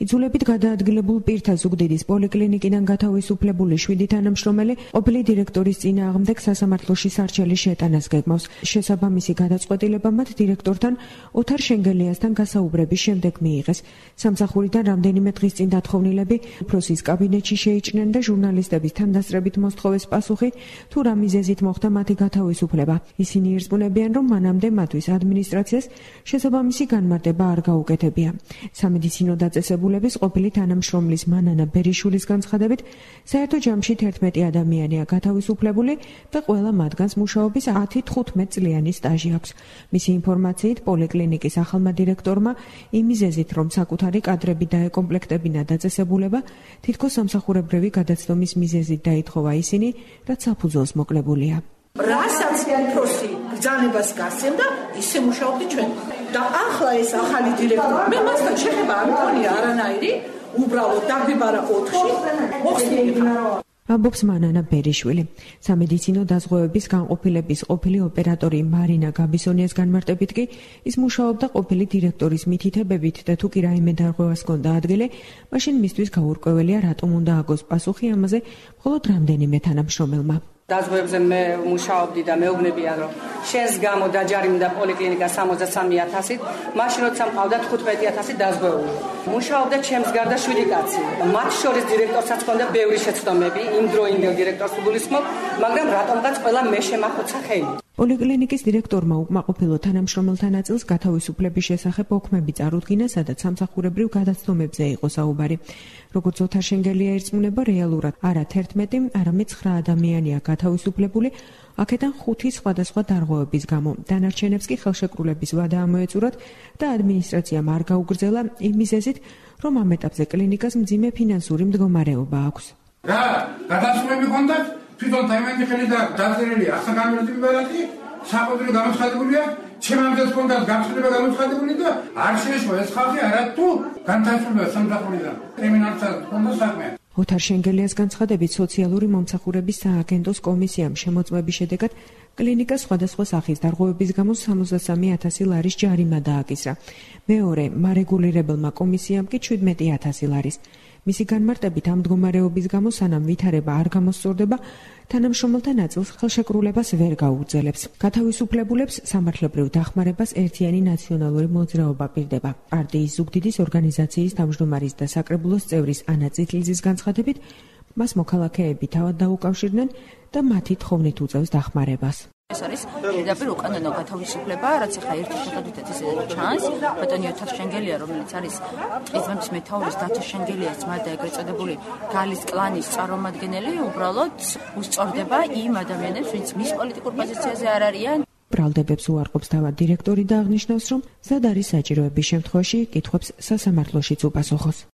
იძულებით გადაადგილებულ პირთა ზუგდიდის პოლიკლინიკიდან გათავისუფლებული 7 თანამშრომელი ყოფილი დირექტორის წინააღმდეგ სასამართლოში სარჩელის შეტანას გეგმავს. შესაბამისი გადაწყვეტილება მათ დირექტორთან ოთარ შენგელიასთან გასაუბრების შემდეგ მიიღეს. სამსახურიდან რამდენიმე დღის წინ დათხოვნილები უფროსის კაბინეტში შეიჭნენ და ჟურნალისტების თანდასწრებით მოსთხოვეს პასუხი, თუ რა მიზეზით მოხდა მათი გათავისუფლება. ისინი ერწმუნებიან, რომ მანამდე მათთვის ადმინისტრაციას შესაბამისი განმარტება არ გაუკეთებია. სამედიცინო დაწესებულების ყოფილი თანამშრომლის მანანა ბერიშვილის განცხადებით, საერთო ჯამში 11 ადამიანია გათავისუფლებული და ყველა მათგანს მუშაობის 10-15 წლიანი სტაჟი აქვს. მისი ინფორმაციით, პოლიკლინიკის ახალმა დირექტორმა იმ მიზეზით, რომ საკუთარი კადრები დაეკომპლექტებინა დაწესებულება, თითქოს სამსახურებრივი გადაცდომის მიზეზით დაითხოვა ისინი, რაც საფუძველს მოკლებულია. რასაც უფროსი ბრძანებას გასცემდა, ისე მუშაობდი ჩვენ. და ახლა ეს ახალი დირექტორი, მე მასთან შეხება არ მქონია არანაირი, უბრალოდ დაგვიბარა 4-ში, მოხსნილი. ამბობს მანანა ბერიშვილი. სამედიცინო დაზღვევების განყოფილების ყოფილი ოპერატორი მარინა გაბისონიას განმარტებით კი, ის მუშაობდა ყოფილი დირექტორის მითითებებით და თუ კი რაიმე დარღვევას ჰქონდა ადგილი, მაშინ მისთვის გაურკვეველია, რატომ უნდა აგოს პასუხი ამაზე მხოლოდ რამდენიმე თანამშრომელმა. დაზღვევებზე მე მუშაობდი და მეუბნებიან, რომ შენს გამო დაჯარიმდა პოლიკლინიკა 63,000-ით, მაშინ როცა მყავდა 15,000 დაზღვეული. მუშაობდა ჩემს გარდა 7 კაცი. მათ შორის დირექტორსაც ჰქონდა ბევრი შეცდომები, იმდროინდელ დირექტორს უგულისხმობ, მაგრამ რატომღაც ყველა მე შემახოცა ხელი. პოლიკლინიკის დირექტორმა უკმაყოფილო თანამშრომელთა ნაწილს გათავისუფლების შესახებ ოქმები წარუდგინა, სადაც სამსახურებრივ გადაცდომებზე იყო საუბარი. როგორც ოთარ შენგელია ერწმუნება, რეალურად არა 11, არამედ 9 ადამიანია გათავისუფლებული, აქედან 5 სხვადასხვა დარღვევების გამო. დანარჩენებს კი ხელშეკრულების ვადა ამოეწურათ და ადმინისტრაციამ არ გაუგრძელა იმ მიზეზით, რომ ამ ეტაპზე კლინიკას მძიმე ფინანსური მდგომარეობა აქვს. რა, გადასვლები ჰქონდათ? თვითონ დაიმენდი ხელი და დაწერილი ახლა გამერდი მიბარათი, საყოველთაო გამოცხადებულია, ჩემამდე ჰქონდა გამცხადება გამოცხადებული და არ შეეშვა ეს ხალხი არა თუ განთავისუფლება სამსახურიდან. კრიმინალსაც ჰქონდა საქმე. ოთარ შენგელიას განცხადებით, სოციალური მომსახურების სააგენტოს კომისიამ შემოწმების შედეგად კლინიკას სხვადასხვა სახის დარღვევების გამო 63,000 ლარის ჯარიმა დააკისრა. მეორე მარეგულირებელმა კომისიამ კი 17,000 ლარის. მისი განმარტებით, ამ მდგომარეობის გამო სანამ ვითარება არ გამოსწორდება, თანამშრომელთა ნაწილს ხელშეკრულებას ვერ გაუგრძელებს. გათავისუფლებულებს სამართლებრივ დახმარებას ერთიანი ნაციონალური მოძრაობა პირდება. პარტიის ზუგდიდის ორგანიზაციის თავმჯდომარის და საკრებულოს წევრის ანა წითლიძის განცხადებით, მას მოქალაქეები თავად დაუკავშირდნენ და მათი თხოვნით უწევს დახმარებას. ეს არის პირდაპირ უკანონო გათავისუფლება, რაც ახლა ერთი შეხედვითაც ისე ჩანს. ბატონი ოთარ შენგელია, რომელიც არის ყიზმების მეთაურის დათო შენგელიას ძმა და ეგრეთ წოდებული გალის კლანის წარმომადგენელი, უბრალოდ უსწორდება იმ ადამიანებს, ვინც მის პოლიტიკურ პოზიციაზე არ არიან. ბრალდებებს უარყოფს თავად დირექტორი და აღნიშნავს, რომ სად არის საჭიროების შემთხვევაში კითხვებს სასამართლოშიც უპასუხოს.